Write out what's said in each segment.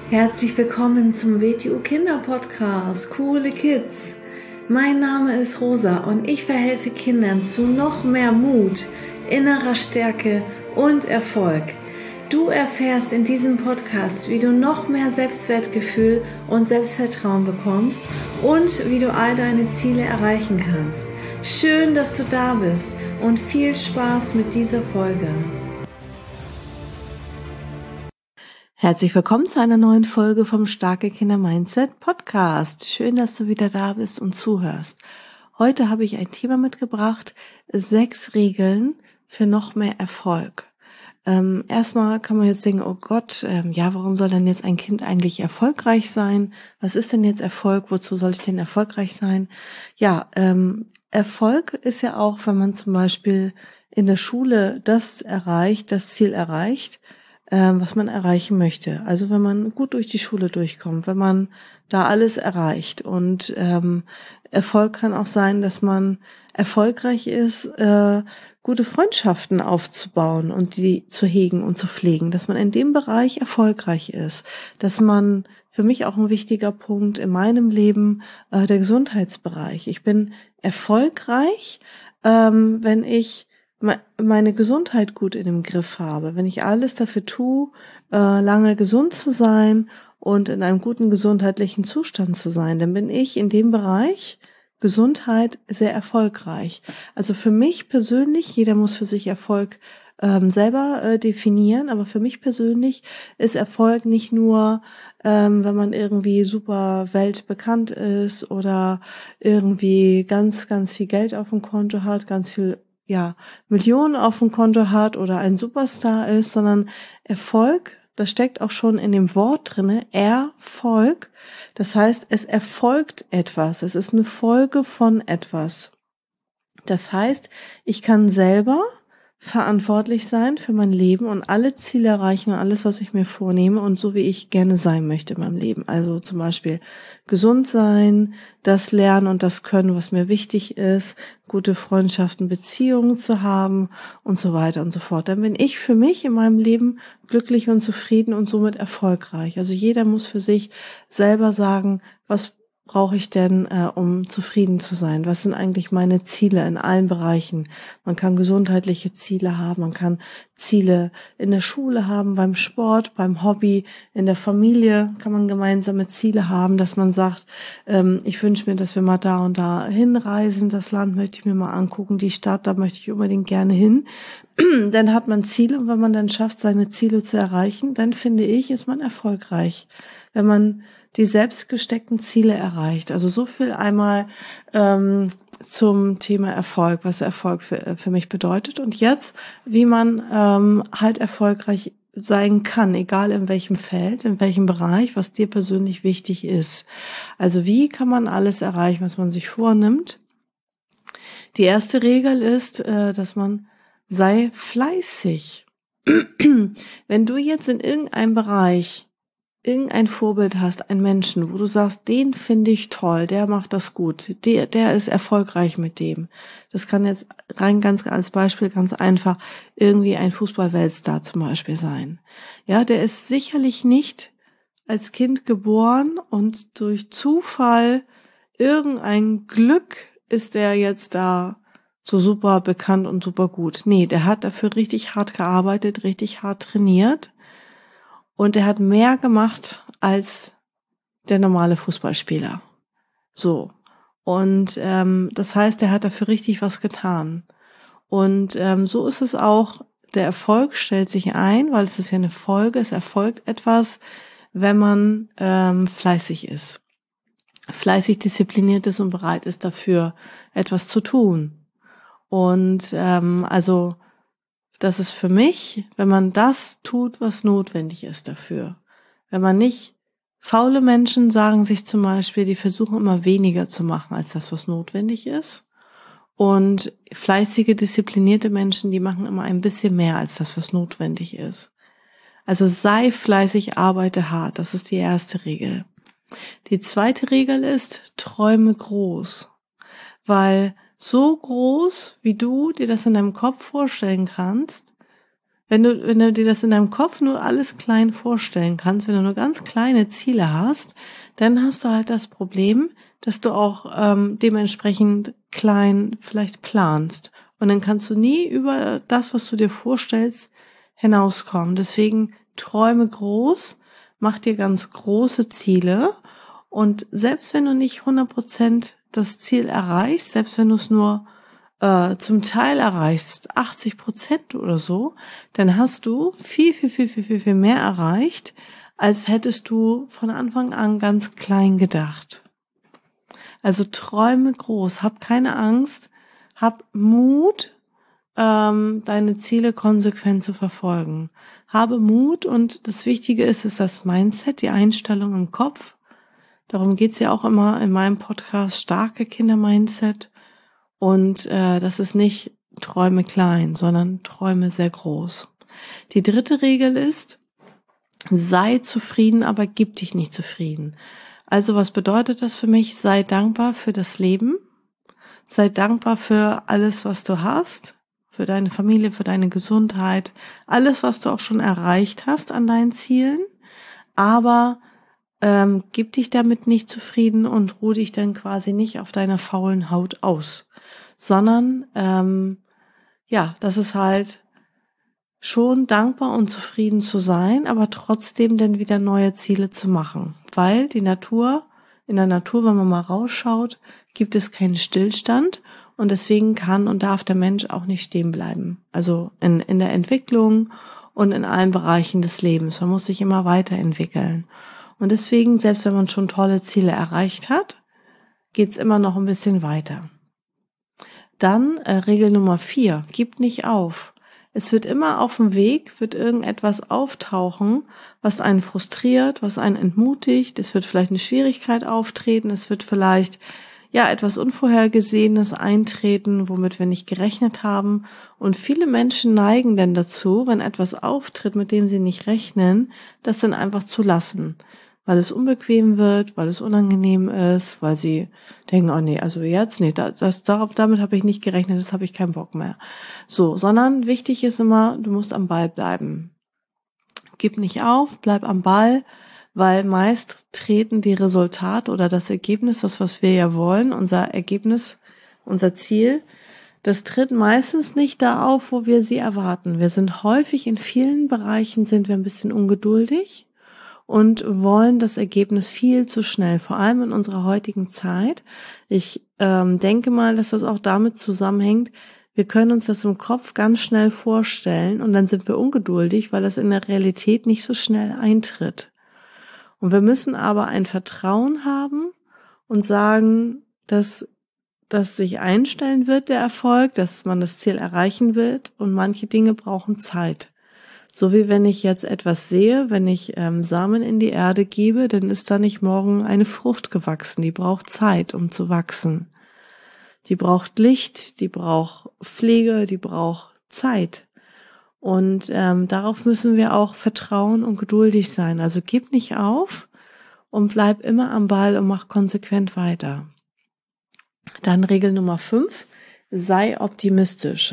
Herzlich willkommen zum WTU Kinder Podcast, Coole Kids. Mein Name ist Rosa und ich verhelfe Kindern zu noch mehr Mut, innerer Stärke und Erfolg. Du erfährst in diesem Podcast, wie du noch mehr Selbstwertgefühl und Selbstvertrauen bekommst und wie du all deine Ziele erreichen kannst. Schön, dass du da bist und viel Spaß mit dieser Folge. Herzlich willkommen zu einer neuen Folge vom Starke Kinder Mindset Podcast. Schön, dass du wieder da bist und zuhörst. Heute habe ich ein Thema mitgebracht, 6 Regeln für noch mehr Erfolg. Erstmal kann man jetzt denken, oh Gott, warum soll denn jetzt ein Kind eigentlich erfolgreich sein? Was ist denn jetzt Erfolg? Wozu soll ich denn erfolgreich sein? Erfolg ist ja auch, wenn man zum Beispiel in der Schule das Ziel erreicht, was man erreichen möchte. Also wenn man gut durch die Schule durchkommt, wenn man da alles erreicht. Und Erfolg kann auch sein, dass man erfolgreich ist, gute Freundschaften aufzubauen und die zu hegen und zu pflegen, dass man in dem Bereich erfolgreich ist, dass man, für mich auch ein wichtiger Punkt in meinem Leben, der Gesundheitsbereich. Ich bin erfolgreich, wenn ich meine Gesundheit gut in dem Griff habe, wenn ich alles dafür tue, lange gesund zu sein und in einem guten gesundheitlichen Zustand zu sein, dann bin ich in dem Bereich Gesundheit sehr erfolgreich. Also für mich persönlich, jeder muss für sich Erfolg selber definieren, aber für mich persönlich ist Erfolg nicht nur, wenn man irgendwie super weltbekannt ist oder irgendwie ganz, ganz viel Geld auf dem Konto hat, ganz viel Millionen auf dem Konto hat oder ein Superstar ist, sondern Erfolg, das steckt auch schon in dem Wort drinne, Erfolg. Das heißt, es erfolgt etwas, es ist eine Folge von etwas. Das heißt, ich kann selber verantwortlich sein für mein Leben und alle Ziele erreichen und alles, was ich mir vornehme und so wie ich gerne sein möchte in meinem Leben. Also zum Beispiel gesund sein, das lernen und das können, was mir wichtig ist, gute Freundschaften, Beziehungen zu haben und so weiter und so fort. Dann bin ich für mich in meinem Leben glücklich und zufrieden und somit erfolgreich. Also jeder muss für sich selber sagen, was brauche ich denn, um zufrieden zu sein? Was sind eigentlich meine Ziele in allen Bereichen? Man kann gesundheitliche Ziele haben, man kann Ziele in der Schule haben, beim Sport, beim Hobby, in der Familie kann man gemeinsame Ziele haben, dass man sagt, ich wünsche mir, dass wir mal da und da hinreisen, das Land möchte ich mir mal angucken, die Stadt, da möchte ich unbedingt gerne hin. Dann hat man Ziele und wenn man dann schafft, seine Ziele zu erreichen, dann finde ich, ist man erfolgreich. Wenn man die selbst gesteckten Ziele erreicht. Also so viel einmal zum Thema Erfolg, was Erfolg für mich bedeutet. Und jetzt, wie man halt erfolgreich sein kann, egal in welchem Feld, in welchem Bereich, was dir persönlich wichtig ist. Also wie kann man alles erreichen, was man sich vornimmt? Die erste Regel ist, dass man sei fleißig. Wenn du jetzt in irgendeinem Bereich irgendein Vorbild hast, einen Menschen, wo du sagst, den finde ich toll, der macht das gut, der ist erfolgreich mit dem. Das kann jetzt rein ganz als Beispiel ganz einfach irgendwie ein Fußball-Weltstar zum Beispiel sein. Ja, der ist sicherlich nicht als Kind geboren und durch Zufall, irgendein Glück ist der jetzt da so super bekannt und super gut. Nee, der hat dafür richtig hart gearbeitet, richtig hart trainiert. Und er hat mehr gemacht als der normale Fußballspieler. So. Und das heißt, er hat dafür richtig was getan. Und so ist es auch, der Erfolg stellt sich ein, weil es ist ja eine Folge, es erfolgt etwas, wenn man fleißig ist. Fleißig, diszipliniert ist und bereit ist dafür, etwas zu tun. Und das ist für mich, wenn man das tut, was notwendig ist dafür. Wenn man nicht, faule Menschen sagen sich zum Beispiel, die versuchen immer weniger zu machen als das, was notwendig ist. Und fleißige, disziplinierte Menschen, die machen immer ein bisschen mehr als das, was notwendig ist. Also sei fleißig, arbeite hart. Das ist die erste Regel. Die zweite Regel ist, träume groß. Weil so groß, wie du dir das in deinem Kopf vorstellen kannst, wenn du dir das in deinem Kopf nur alles klein vorstellen kannst, wenn du nur ganz kleine Ziele hast, dann hast du halt das Problem, dass du auch dementsprechend klein vielleicht planst. Und dann kannst du nie über das, was du dir vorstellst, hinauskommen. Deswegen träume groß, mach dir ganz große Ziele. Und selbst wenn du nicht 100% das Ziel erreichst, selbst wenn du es nur zum Teil erreichst, 80% oder so, dann hast du viel mehr erreicht, als hättest du von Anfang an ganz klein gedacht. Also träume groß, hab keine Angst, hab Mut, deine Ziele konsequent zu verfolgen. Habe Mut und das Wichtige ist das Mindset, die Einstellung im Kopf. Darum geht's ja auch immer in meinem Podcast, starke Kinder-Mindset. Und das ist nicht träume klein, sondern träume sehr groß. Die dritte Regel ist, sei zufrieden, aber gib dich nicht zufrieden. Also was bedeutet das für mich? Sei dankbar für das Leben. Sei dankbar für alles, was du hast, für deine Familie, für deine Gesundheit, alles, was du auch schon erreicht hast an deinen Zielen. Aber gib dich damit nicht zufrieden und ruh dich dann quasi nicht auf deiner faulen Haut aus, sondern das ist halt schon dankbar und zufrieden zu sein, aber trotzdem dann wieder neue Ziele zu machen, weil in der Natur, wenn man mal rausschaut, gibt es keinen Stillstand und deswegen kann und darf der Mensch auch nicht stehen bleiben. Also in der Entwicklung und in allen Bereichen des Lebens. Man muss sich immer weiterentwickeln. Und deswegen, selbst wenn man schon tolle Ziele erreicht hat, geht's immer noch ein bisschen weiter. Dann Regel Nummer 4, gib nicht auf. Es wird immer auf dem Weg, wird irgendetwas auftauchen, was einen frustriert, was einen entmutigt. Es wird vielleicht eine Schwierigkeit auftreten, es wird vielleicht etwas Unvorhergesehenes eintreten, womit wir nicht gerechnet haben. Und viele Menschen neigen dann dazu, wenn etwas auftritt, mit dem sie nicht rechnen, das dann einfach zu lassen. Weil es unbequem wird, weil es unangenehm ist, weil sie denken, oh nee, also jetzt, nee, damit habe ich nicht gerechnet, das habe ich keinen Bock mehr. So, sondern wichtig ist immer, du musst am Ball bleiben. Gib nicht auf, bleib am Ball, weil meist treten die Resultate oder das Ergebnis, das, was wir ja wollen, unser Ergebnis, unser Ziel, das tritt meistens nicht da auf, wo wir sie erwarten. Wir sind häufig in vielen Bereichen sind wir ein bisschen ungeduldig und wollen das Ergebnis viel zu schnell, vor allem in unserer heutigen Zeit. Ich denke mal, dass das auch damit zusammenhängt, wir können uns das im Kopf ganz schnell vorstellen und dann sind wir ungeduldig, weil das in der Realität nicht so schnell eintritt. Und wir müssen aber ein Vertrauen haben und sagen, dass das sich einstellen wird, der Erfolg, dass man das Ziel erreichen wird und manche Dinge brauchen Zeit. So wie wenn ich jetzt etwas sehe, wenn ich Samen in die Erde gebe, dann ist da nicht morgen eine Frucht gewachsen. Die braucht Zeit, um zu wachsen. Die braucht Licht, die braucht Pflege, die braucht Zeit. Und darauf müssen wir auch vertrauen und geduldig sein. Also gib nicht auf und bleib immer am Ball und mach konsequent weiter. Dann Regel Nummer 5, sei optimistisch.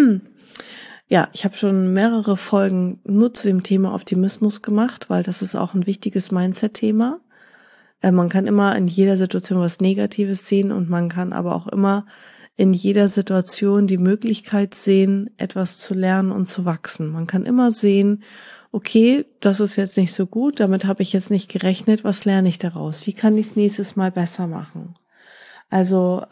Ja, ich habe schon mehrere Folgen nur zu dem Thema Optimismus gemacht, weil das ist auch ein wichtiges Mindset-Thema. Man kann immer in jeder Situation was Negatives sehen und man kann aber auch immer in jeder Situation die Möglichkeit sehen, etwas zu lernen und zu wachsen. Man kann immer sehen, okay, das ist jetzt nicht so gut, damit habe ich jetzt nicht gerechnet, was lerne ich daraus? Wie kann ich es nächstes Mal besser machen? Also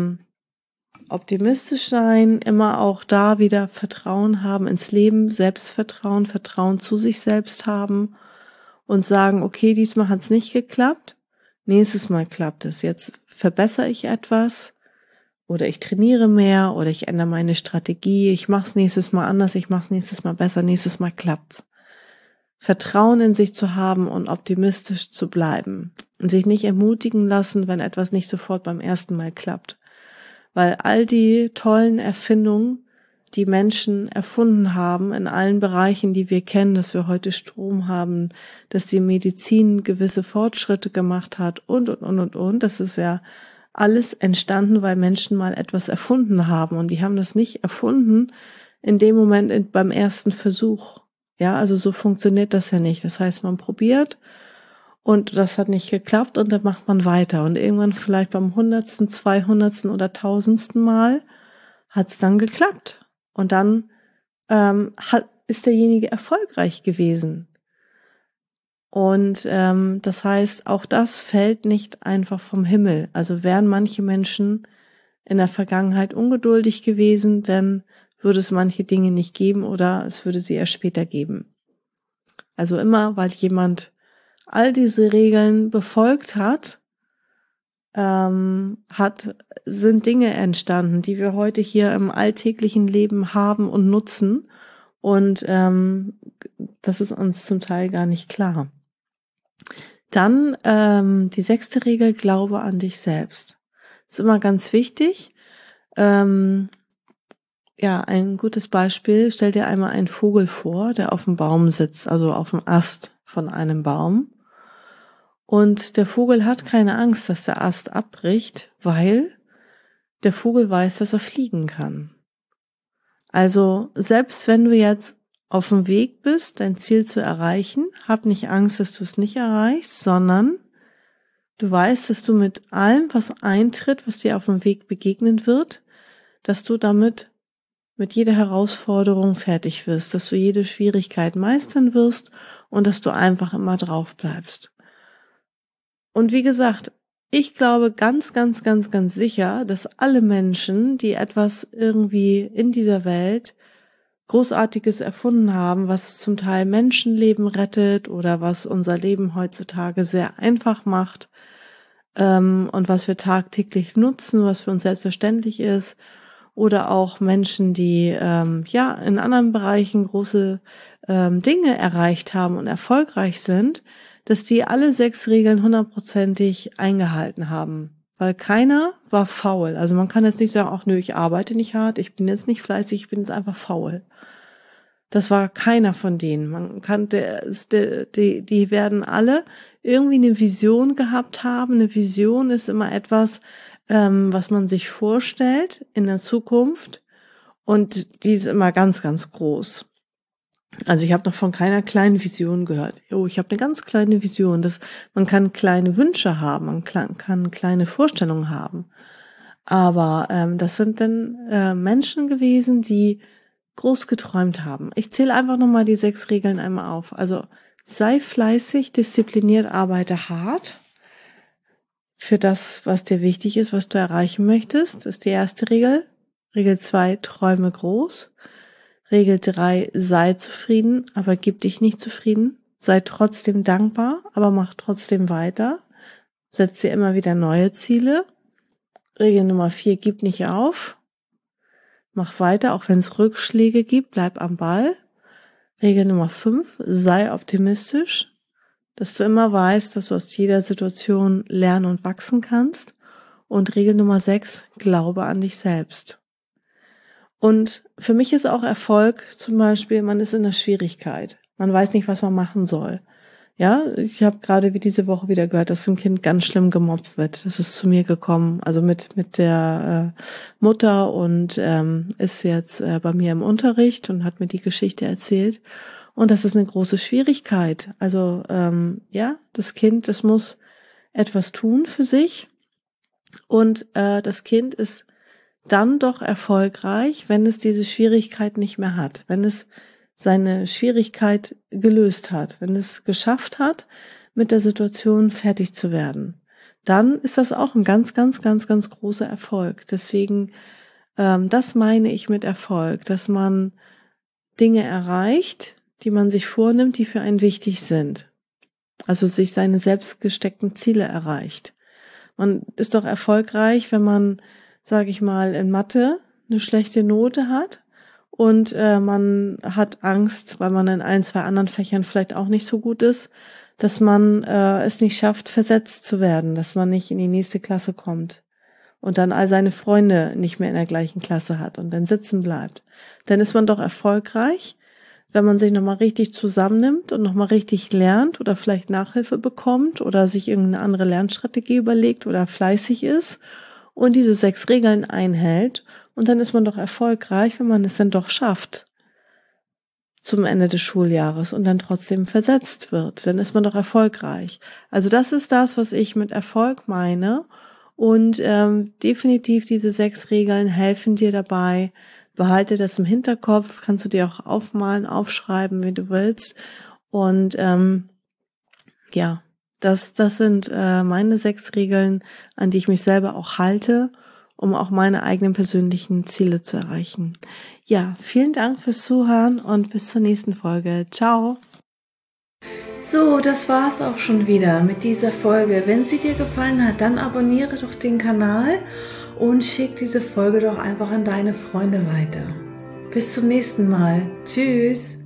optimistisch sein, immer auch da wieder Vertrauen haben ins Leben, Selbstvertrauen, Vertrauen zu sich selbst haben und sagen, okay, diesmal hat es nicht geklappt, nächstes Mal klappt es. Jetzt verbessere ich etwas oder ich trainiere mehr oder ich ändere meine Strategie, ich mache es nächstes Mal anders, ich mache es nächstes Mal besser, nächstes Mal klappt's. Vertrauen in sich zu haben und optimistisch zu bleiben und sich nicht ermutigen lassen, wenn etwas nicht sofort beim ersten Mal klappt. Weil all die tollen Erfindungen, die Menschen erfunden haben in allen Bereichen, die wir kennen, dass wir heute Strom haben, dass die Medizin gewisse Fortschritte gemacht hat und. Das ist ja alles entstanden, weil Menschen mal etwas erfunden haben und die haben das nicht erfunden, in dem Moment beim ersten Versuch. Ja, also so funktioniert das ja nicht. Das heißt, man probiert und das hat nicht geklappt und dann macht man weiter. Und irgendwann vielleicht beim 100., 200. oder 1000. Mal hat es dann geklappt. Und dann ist derjenige erfolgreich gewesen. Und das heißt, auch das fällt nicht einfach vom Himmel. Also wären manche Menschen in der Vergangenheit ungeduldig gewesen, dann würde es manche Dinge nicht geben oder es würde sie erst später geben. Also immer, weil jemand all diese Regeln befolgt hat, sind Dinge entstanden, die wir heute hier im alltäglichen Leben haben und nutzen. Und das ist uns zum Teil gar nicht klar. Dann die 6. Regel, glaube an dich selbst. Ist immer ganz wichtig. Ein gutes Beispiel, stell dir einmal einen Vogel vor, der auf dem Baum sitzt, also auf dem Ast von einem Baum. Und der Vogel hat keine Angst, dass der Ast abbricht, weil der Vogel weiß, dass er fliegen kann. Also selbst wenn du jetzt auf dem Weg bist, dein Ziel zu erreichen, hab nicht Angst, dass du es nicht erreichst, sondern du weißt, dass du mit allem, was eintritt, was dir auf dem Weg begegnen wird, dass du damit mit jeder Herausforderung fertig wirst, dass du jede Schwierigkeit meistern wirst und dass du einfach immer drauf bleibst. Und wie gesagt, ich glaube ganz, ganz, ganz, ganz sicher, dass alle Menschen, die etwas irgendwie in dieser Welt Großartiges erfunden haben, was zum Teil Menschenleben rettet oder was unser Leben heutzutage sehr einfach macht, und was wir tagtäglich nutzen, was für uns selbstverständlich ist, oder auch Menschen, die in anderen Bereichen große Dinge erreicht haben und erfolgreich sind, dass die alle 6 Regeln 100%ig eingehalten haben. Weil keiner war faul. Also man kann jetzt nicht sagen, ach nö, ich arbeite nicht hart, ich bin jetzt nicht fleißig, ich bin jetzt einfach faul. Das war keiner von denen. Die werden alle irgendwie eine Vision gehabt haben. Eine Vision ist immer etwas, was man sich vorstellt in der Zukunft. Und die ist immer ganz, ganz groß. Also ich habe noch von keiner kleinen Vision gehört. Ich habe eine ganz kleine Vision. Man kann kleine Wünsche haben, man kann kleine Vorstellungen haben. Aber das sind dann Menschen gewesen, die groß geträumt haben. Ich zähle einfach nochmal die 6 Regeln einmal auf. Also sei fleißig, diszipliniert, arbeite hart für das, was dir wichtig ist, was du erreichen möchtest. Das ist die erste Regel. Regel 2, träume groß. Regel 3, sei zufrieden, aber gib dich nicht zufrieden. Sei trotzdem dankbar, aber mach trotzdem weiter. Setz dir immer wieder neue Ziele. Regel Nummer 4, gib nicht auf. Mach weiter, auch wenn es Rückschläge gibt, bleib am Ball. Regel Nummer 5, sei optimistisch, dass du immer weißt, dass du aus jeder Situation lernen und wachsen kannst. Und Regel Nummer 6, glaube an dich selbst. Und für mich ist auch Erfolg zum Beispiel, man ist in der Schwierigkeit. Man weiß nicht, was man machen soll. Ja, ich habe gerade wie diese Woche wieder gehört, dass ein Kind ganz schlimm gemobbt wird. Das ist zu mir gekommen, also mit der Mutter und ist jetzt bei mir im Unterricht und hat mir die Geschichte erzählt. Und das ist eine große Schwierigkeit. Also das Kind, das muss etwas tun für sich und das Kind ist dann doch erfolgreich, wenn es diese Schwierigkeit nicht mehr hat, wenn es seine Schwierigkeit gelöst hat, wenn es geschafft hat, mit der Situation fertig zu werden, dann ist das auch ein ganz, ganz, ganz, ganz großer Erfolg. Deswegen, das meine ich mit Erfolg, dass man Dinge erreicht, die man sich vornimmt, die für einen wichtig sind. Also sich seine selbst gesteckten Ziele erreicht. Man ist doch erfolgreich, wenn man, sage ich mal, in Mathe eine schlechte Note hat. Und man hat Angst, weil man in 1, 2 anderen Fächern vielleicht auch nicht so gut ist, dass man es nicht schafft, versetzt zu werden, dass man nicht in die nächste Klasse kommt und dann all seine Freunde nicht mehr in der gleichen Klasse hat und dann sitzen bleibt. Dann ist man doch erfolgreich, wenn man sich nochmal richtig zusammennimmt und nochmal richtig lernt oder vielleicht Nachhilfe bekommt oder sich irgendeine andere Lernstrategie überlegt oder fleißig ist und diese 6 Regeln einhält Und dann ist man doch erfolgreich, wenn man es dann doch schafft zum Ende des Schuljahres und dann trotzdem versetzt wird. Dann ist man doch erfolgreich. Also das ist das, was ich mit Erfolg meine. Und definitiv diese 6 Regeln helfen dir dabei. Behalte das im Hinterkopf, kannst du dir auch aufmalen, aufschreiben, wie du willst. Und ja, das sind meine 6 Regeln, an die ich mich selber auch halte, um auch meine eigenen persönlichen Ziele zu erreichen. Ja, vielen Dank fürs Zuhören und bis zur nächsten Folge. Ciao! So, das war's auch schon wieder mit dieser Folge. Wenn sie dir gefallen hat, dann abonniere doch den Kanal und schick diese Folge doch einfach an deine Freunde weiter. Bis zum nächsten Mal. Tschüss!